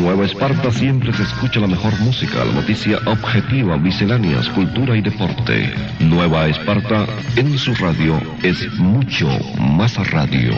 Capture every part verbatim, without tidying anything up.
Nueva Esparta siempre se escucha la mejor música, la noticia objetiva, misceláneas, cultura y deporte. Nueva Esparta en su radio es mucho más radio.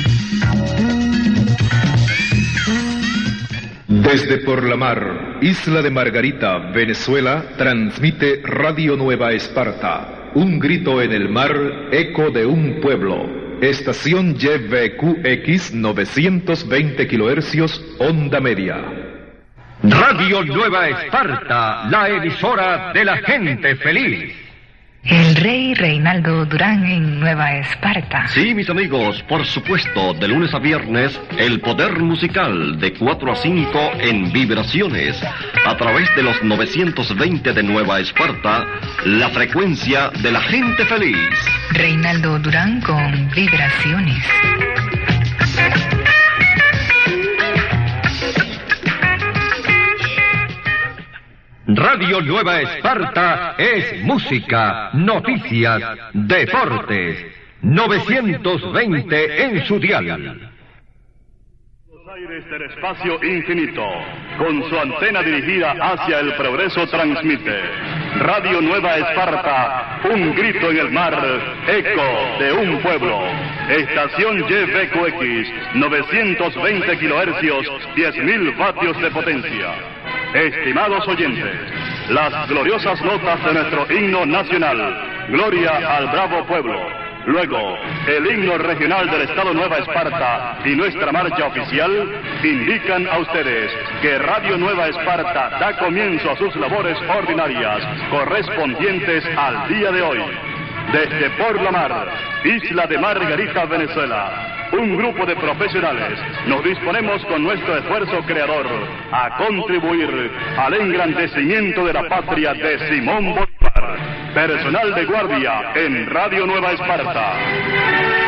Desde por la mar, isla de Margarita, Venezuela, transmite Radio Nueva Esparta. Un grito en el mar, eco de un pueblo. Estación Y V Q X novecientos veinte kilohercios, onda media. Radio Nueva Esparta, la emisora de la gente feliz. El rey Reinaldo Durán en Nueva Esparta. Sí, mis amigos, por supuesto, de lunes a viernes, el poder musical de cuatro a cinco en Vibraciones, a través de los novecientos veinte de Nueva Esparta, la frecuencia de la gente feliz. Reinaldo Durán con Vibraciones. Radio Nueva Esparta es música, noticias, deportes. novecientos veinte en su dial. Los aires del espacio infinito, con su antena dirigida hacia el progreso, transmite Radio Nueva Esparta, un grito en el mar, eco de un pueblo. Estación Y V Q X, novecientos veinte kilohercios, diez mil vatios de potencia. Estimados oyentes, las gloriosas notas de nuestro himno nacional, Gloria al Bravo Pueblo. Luego, el himno regional del Estado Nueva Esparta y nuestra marcha oficial indican a ustedes que Radio Nueva Esparta da comienzo a sus labores ordinarias correspondientes al día de hoy. Desde por la mar, isla de Margarita, Venezuela, un grupo de profesionales nos disponemos con nuestro esfuerzo creador a contribuir al engrandecimiento de la patria de Simón Bolívar. Personal de guardia en Radio Nueva Esparta.